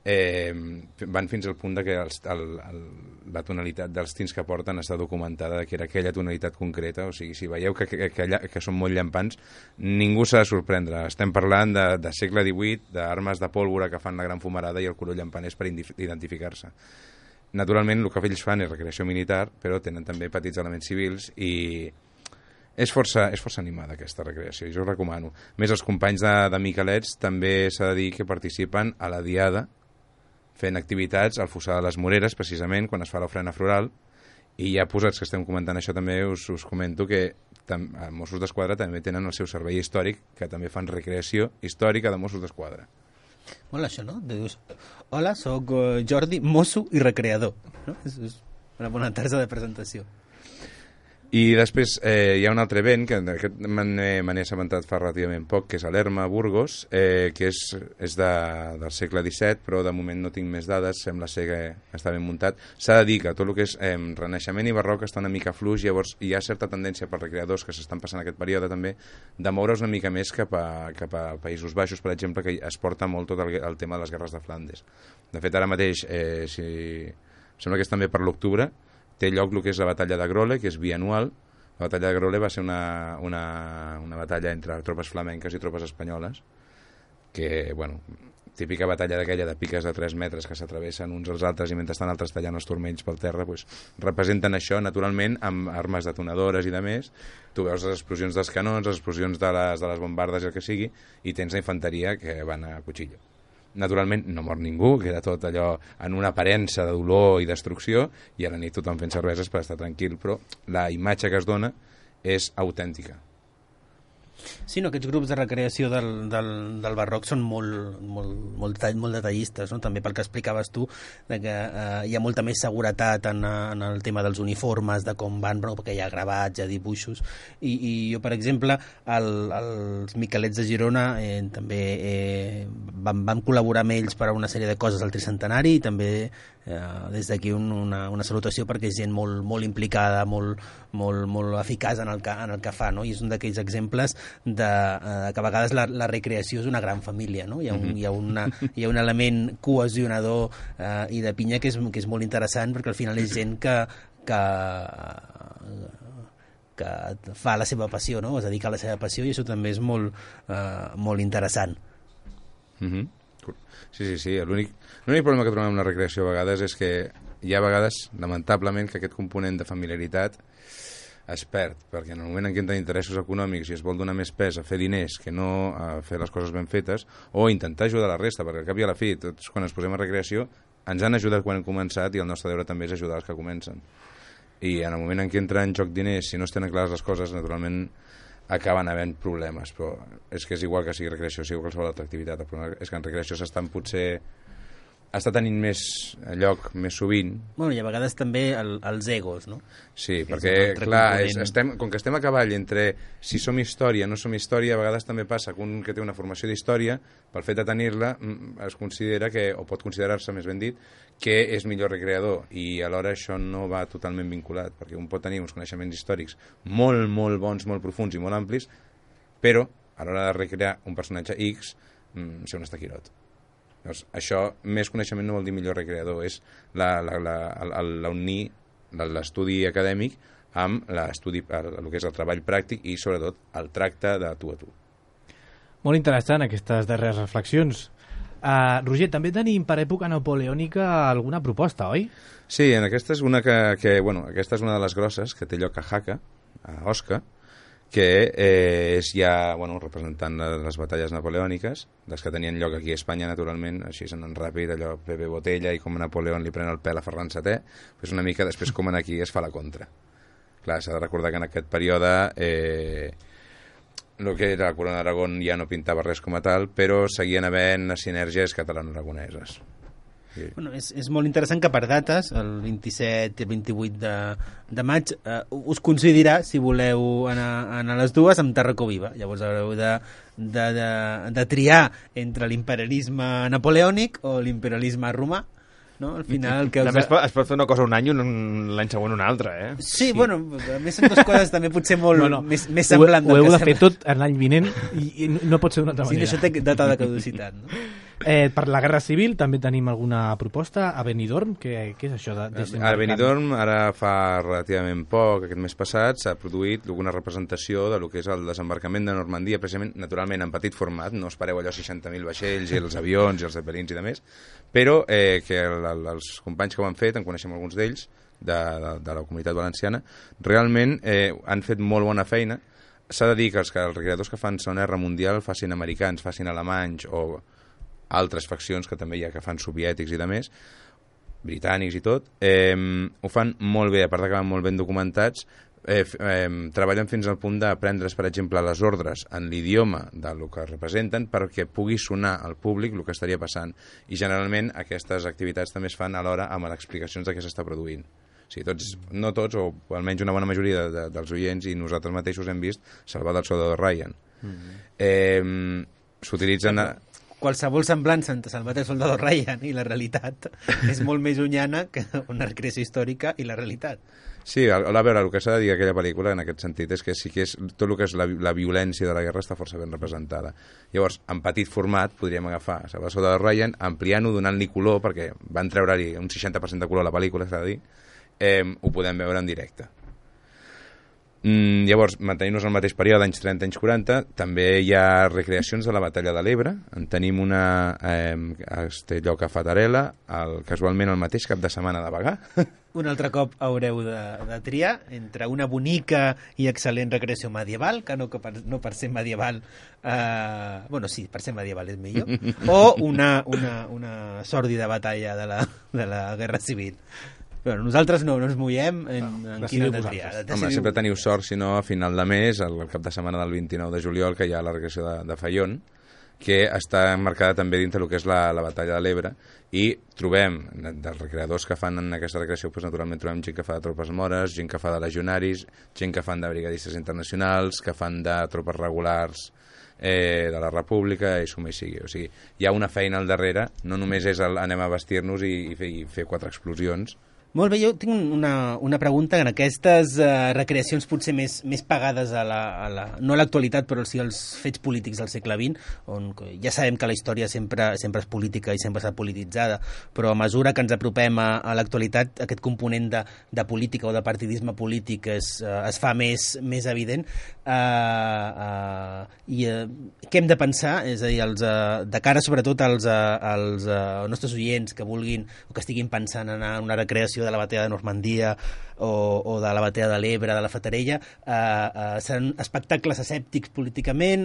van fins al punt de que la tonalitat dels tints que porten està documentada, que era aquella tonalitat concreta. O sigui, si veieu que són molt llampants, ningú s'ha de sorprendre. Estem parlant de segle XVIII, d'armes de pólvora que fan la gran fumarada, i el color llampant és per identificar-se. Naturalment, el que ells fan és recreació militar, però tenen també petits elements civils, i és força animada aquesta recreació, i jo ho recomano. A més, els companys de Miquelets també s'ha de dir que participen a la Diada, fent activitats al Fossar de les Moreres, precisament, quan es fa l'ofrena floral. I ja posats que estem comentant això, també us comento que Mossos d'Esquadra també tenen el seu servei històric, que també fan recreació històrica de Mossos d'Esquadra. Mola això, no? Dius, hola, soc Jordi, mosso i recreador. No? És una bona tarda de presentació. I després hi ha un altre event, que aquest me n'he assabentat fa relativament poc, que és a Lerma, Burgos, que és del segle XVII, però de moment no tinc més dades, sembla ser que està ben muntat. S'ha de dir que tot el que és Renaixement i Barroc està una mica fluix, llavors hi ha certa tendència per recreadors que s'estan passant aquest període també de moure's una mica més cap a Països Baixos, per exemple, que es porta molt tot el tema de les guerres de Flandes. De fet, ara mateix, sembla que és també per l'octubre, té lloc el que és la batalla de Grole, que és bianual. La batalla de Grole va ser una batalla entre tropes flamenques i tropes espanyoles, que, bueno, típica batalla d'aquella de piques de 3 metres que s'atravessen uns als altres i mentre estan altres tallant els turmells pel terra, doncs, representen això, naturalment, amb armes detonadores i de més. Tu veus les explosions dels canons, les explosions de les bombardes i el que sigui, i tens la infanteria que van a cuchillo. Naturalment no mor ningú, queda tot allò en una aparença de dolor i destrucció, i a la nit tothom fent cerveses per estar tranquil, però la imatge que es dona és autèntica. Sí, no, aquests grups de recreació del barroc són molt detallistes, no? També pel que explicaves tu, de que hi ha molta més seguretat en el tema dels uniformes, de com van, no? Perquè hi ha gravats, hi ha dibuixos, i jo, per exemple, els Miquelets de Girona també vam col·laborar amb ells per a una sèrie de coses al tricentenari, i també des d'aquí una salutació perquè és gent molt implicada, molt eficaç en el que fa, no? I és un d'aquells exemples que a vegades la recreació és una gran família, no? Hi ha un element cohesionador i de pinya que és molt interessant, perquè al final és gent que fa la seva passió, no? Es dedica a la seva passió, i això també és molt interessant. Sí. L'únic problema que trobem amb la recreació a vegades és que hi ha vegades, lamentablement, que aquest component de familiaritat es perd, perquè en el moment en què entren interessos econòmics i es vol donar més pes a fer diners que no a fer les coses ben fetes, o intentar ajudar la resta, perquè al cap i a la fi, tots quan ens posem a recreació, ens han ajudat quan hem començat, i el nostre deure també és ajudar els que comencen. I en el moment en què entren en joc diners, si no es tenen clares les coses, naturalment acaben havent problemes, però és que és igual que sigui recreació, sigui qualsevol altra activitat. El problema és que en recreació està tenint més lloc més sovint. Bueno, i a vegades també els egos, no? Sí, perquè, clar, com que estem a cavall entre si som història o no som història, a vegades també passa que un que té una formació d'història, pel fet de tenir-la, es considera o pot considerar-se, més ben dit, que és millor recreador, i alhora això no va totalment vinculat, perquè un pot tenir uns coneixements històrics molt bons, molt profuns i molt amplis, però a l'hora de recrear un personatge X, ser un estaquirot. Llavors, això, més coneixement no vol dir millor recreador, és l'unir l'estudi acadèmic amb el que és el treball pràctic i, sobretot, el tracte de tu a tu. Molt interessant, aquestes darreres reflexions. Roger, també tenim per època napoleònica alguna proposta, oi? Sí, aquesta és una aquesta és una de les grosses que té lloc a Jaca, a Osca, que és ja representant les batalles napoleòniques, les que tenien lloc aquí a Espanya, naturalment, així anant ràpid, allò Pepe Botella, i com Napoleó li pren el pèl a Ferran VII, doncs una mica després com aquí es fa la contra. Clar, s'ha de recordar que en aquest període el que era la corona d'Aragón ja no pintava res com a tal, però seguien havent sinergies catalano-aragoneses. Sí. Bueno, és molt interessant que per dates, el 27 i el 28 de maig, us coincidirà, si voleu anar a les dues, amb Tarracó Viva. Llavors haureu de triar entre l'imperialisme napoleònic o l'imperialisme romà. No? Al final, també es pot fer una cosa un any i l'any següent una altra, eh? Sí, bueno, a més són dues coses també potser molt més semblants. Ho heu de fer tot l'any vinent i no pot ser d'una altra manera. Sí, això té data de caducitat, no? Per la Guerra Civil també tenim alguna proposta a Benidorm, què és això? A Benidorm ara fa relativament poc, aquest mes passat, s'ha produït alguna representació de lo que és el desembarcament de Normandia, precisament, naturalment, en petit format, no espereu allò 60.000 vaixells i els avions i els zeppelins i de més, però que els companys que ho han fet, en coneixem alguns d'ells, de la Comunitat Valenciana, realment han fet molt bona feina. S'ha de dir que els recreadors que fan Segona Guerra Mundial, facin americans, facin alemanys o altres faccions que també hi ha que fan soviètics i de més, britànics i tot, ho fan molt bé, a part que van molt ben documentats, treballen fins al punt d'aprendre's, per exemple, les ordres en l'idioma del que representen perquè pugui sonar al públic el que estaria passant. I generalment aquestes activitats també es fan alhora amb les explicacions de què s'està produint. sigui, tots, no tots, o almenys una bona majoria dels oients i nosaltres mateixos hem vist Salvar del Soldado Ryan. S'utilitzen... Qualsevol semblança entre Salvat el Soldado Ryan i la realitat és molt més llunyana que una recreació històrica i la realitat. Sí, a veure, el que s'ha de dir aquella pel·lícula en aquest sentit és que sí que és, tot el que és la violència de la guerra està força ben representada. Llavors, en petit format podríem agafar Salvar el Soldado Ryan, ampliant-ho, donant-li color, perquè van treure-li un 60% de color a la pel·lícula, s'ha de dir, ho podem veure en directe. Llavors, mantenint-nos al mateix període, anys 30, anys 40, també hi ha recreacions de la batalla de l'Ebre. En tenim una a este lloc a Fatarella, casualment el mateix cap de setmana de Bagà. Un altre cop haureu de triar entre una bonica i excel·lent recreació medieval, que no per ser medieval, bueno, sí, per ser medieval és millor, o una sòrdida batalla de la Guerra Civil. Bueno, nosaltres no ens movem en quina de triar. Home, sempre teniu sort, si no, a final de mes, el cap de setmana del 29 de juliol, que hi ha la recreació de Fallón, que està marcada també dintre del que és la batalla de l'Ebre, i trobem, dels recreadors que fan en aquesta recreació, doncs, naturalment trobem gent que fa de tropes mores, gent que fa de legionaris, gent que fan de brigadistes internacionals, que fan de tropes regulars de la República, i suma i sigui. O sigui, hi ha una feina al darrere, no només és anem a vestir-nos i fer 4 explosions. Molt bé, jo tinc una pregunta en aquestes recreacions potser més pagades no a l'actualitat, però sí als fets polítics del segle XX, on ja sabem que la història sempre és política i sempre està polititzada, però a mesura que ens apropem a l'actualitat, aquest component de política o de partidisme polític es fa més evident. I què hem de pensar? És a dir, de cara sobretot als nostres oients que vulguin o que estiguin pensant en anar a una recreació de la batalla de Normandia o de la batalla de l'Ebre, de la Fatarella, seran espectacles escèptics políticament?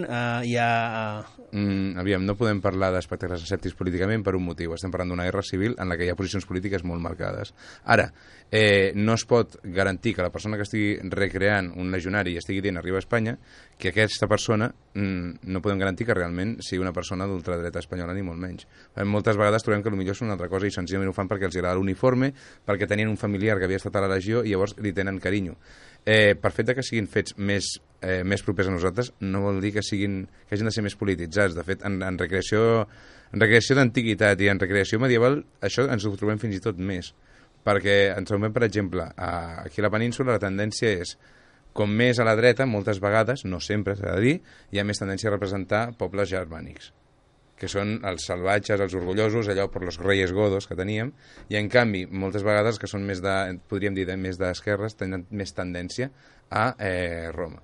Aviam, no podem parlar d'espectacles escèptics políticament per un motiu. Estem parlant d'una guerra civil en la que hi ha posicions polítiques molt marcades. Ara, no es pot garantir que la persona que estigui recreant un legionari i estigui dient arriba a Espanya, que aquesta persona no podem garantir que realment sigui una persona d'ultradreta espanyola, ni molt menys. Moltes vegades trobem que potser són una altra cosa i senzillament ho fan perquè els agrada l'uniforme, perquè tenien un familiar que havia estat a la legió i llavors li tenen carinyo. Per fet que siguin fets més propers a nosaltres no vol dir que hagin de ser més polititzats. De fet, en recreació d'antiguitat i en recreació medieval això ens ho trobem fins i tot més, perquè ens trobem, per exemple, aquí a la península la tendència és, com més a la dreta, moltes vegades, no sempre s'ha de dir, hi ha més tendència a representar pobles germànics, que són els salvatges, els orgullosos, allò per los reyes godos que teníem, i en canvi, moltes vegades que són més podríem dir, més d'esquerres, tenen més tendència a Roma.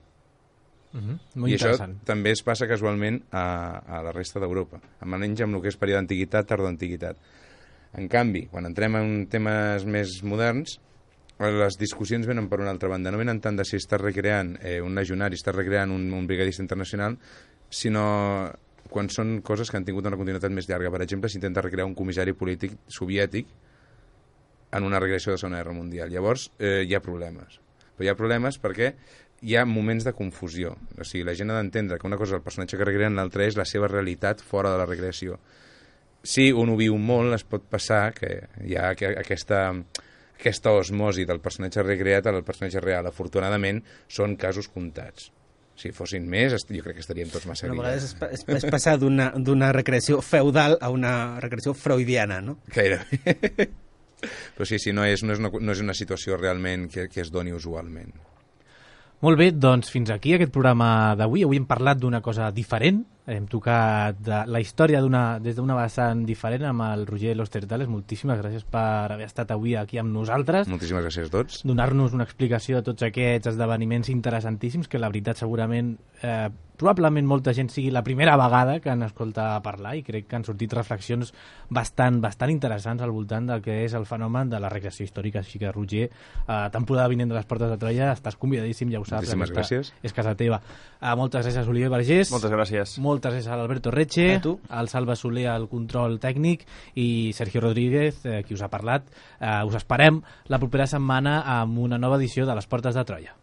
I això també es passa casualment a la resta d'Europa, almenys amb el que és període d'antiguitat, tardoantiguitat. En canvi, quan entrem en temes més moderns, les discussions venen per una altra banda. No venen tant de si estàs recreant un legionari, estàs recreant un brigadista internacional, sinó quan són coses que han tingut una continuïtat més llarga. Per exemple, s'intenta recrear un comissari polític soviètic en una recreació de la Segona Guerra Mundial. Llavors, hi ha problemes. Però hi ha problemes perquè hi ha moments de confusió. O sigui, la gent ha d'entendre que una cosa és el personatge que recreen, l'altra és la seva realitat fora de la recreació. Si un ho viu molt, es pot passar que hi ha aquesta osmosi del personatge recreat al personatge real. Afortunadament, són casos comptats. Si fossin més, jo crec que estaríem tots massa grillats. A vegades és passar d'una recreació feudal a una recreació freudiana, no? Gairebé. Però sí, no és una situació realment que es doni usualment. Molt bé, doncs fins aquí aquest programa d'avui. Avui hem parlat d'una cosa diferent. Hem tocat la història des d'una vessant diferent amb el Roger Lostertales. Moltíssimes gràcies per haver estat avui aquí amb nosaltres. Moltíssimes gràcies a tots. Donar-nos una explicació de tots aquests esdeveniments interessantíssims que la veritat segurament probablement molta gent sigui la primera vegada que en escolta parlar, i crec que han sortit reflexions bastant interessants al voltant del que és el fenomen de la recreació històrica. Així que, Roger, temporada vinent de les Portes de Troia, estàs convidadíssim, ja ho saps. Moltíssimes gràcies. És casa teva. Moltes gràcies, Oliver Vergés. Moltes gràcies. Moltes gràcies a l'Alberto Reche, al Salva Soler al control tècnic i Sergio Rodríguez, qui us ha parlat. Us esperem la propera setmana amb una nova edició de les Portes de Troia.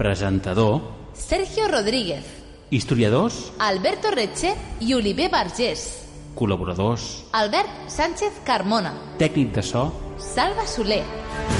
Presentador: Sergio Rodríguez. Historiadors: Alberto Retxe i Oliver Vergés. Col·laboradors: Albert Sánchez Carmona. Tècnic de so: Salva Soler.